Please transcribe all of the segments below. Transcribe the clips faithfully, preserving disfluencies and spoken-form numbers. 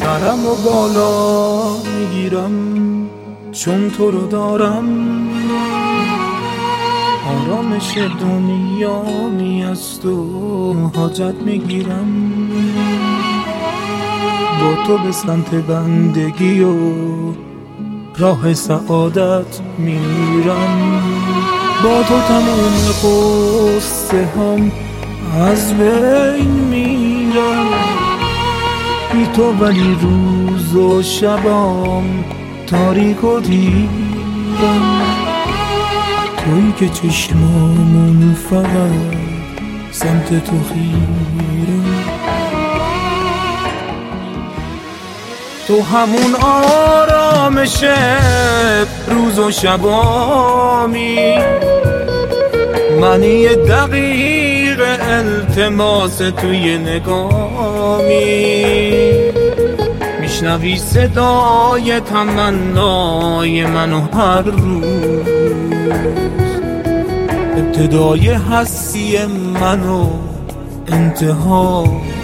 سرم و بالا میگیرم چون تو رو دارم، آرامش دنیا می از تو حاجت میگیرم، با تو به سمت بندگی و راه سعادت میرم، با تو تمام قصه هم از بین میرم، بی تو ولی روز و شبام تاریک و دیرم، تویی که چشمامون فقط سمت تو خیره، تو همون آرامش روز و شبامی، منی دقیق التماس توی نگامی، میشنوی صدای تمنای منو هر روز، ابتدای هستی منو انتها،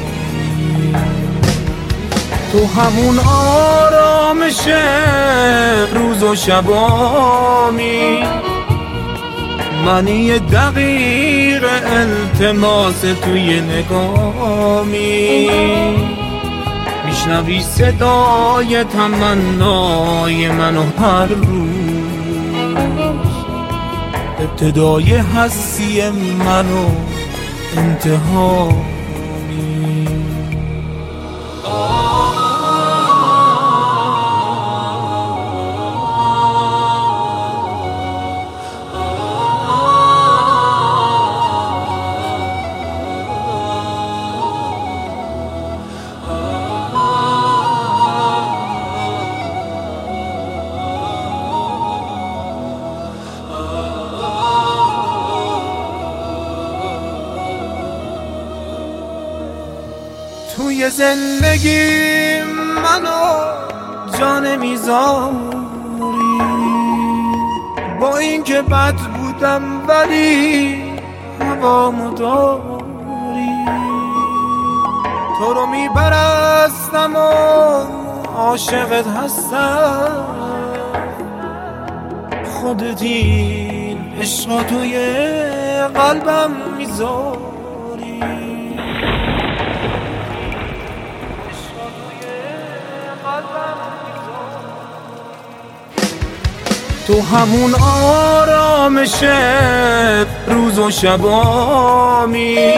تو همون آرامش روز و شبامی، منی دقیق التماس توی نگامی، میشنوی صدای تمنای منو هر روز، ابتدای هستی منو انتها. توی زندگی منو جان میذاری، با این که بد بودم ولی هوامو داری، تو رو میپرستم و عاشقت هستم، خودت این عشقا توی قلبم میذاری، تو همون آرامش روز و شبامی،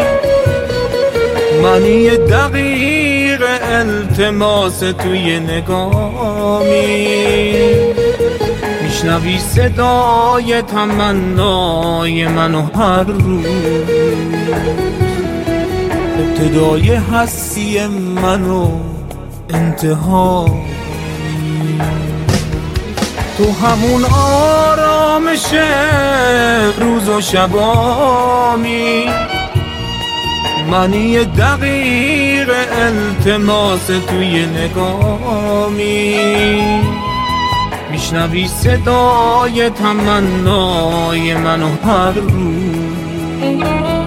منی دقیق التماس توی نگامی، میشنوی صدای تمنای منو هر روز، ابتدای هستی منو انتها، تو همون آرامش روز و شبامی، منی دقیق التماس توی نگامی، میشنوی صدای تمنای منو هر روز،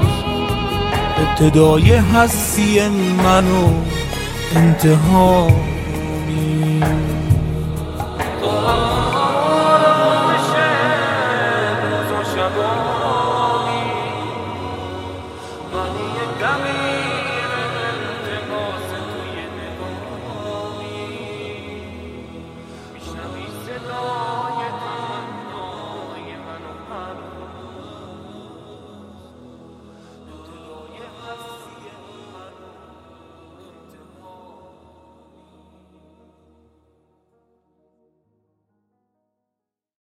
ابتدای هستی منو انتها. Got me.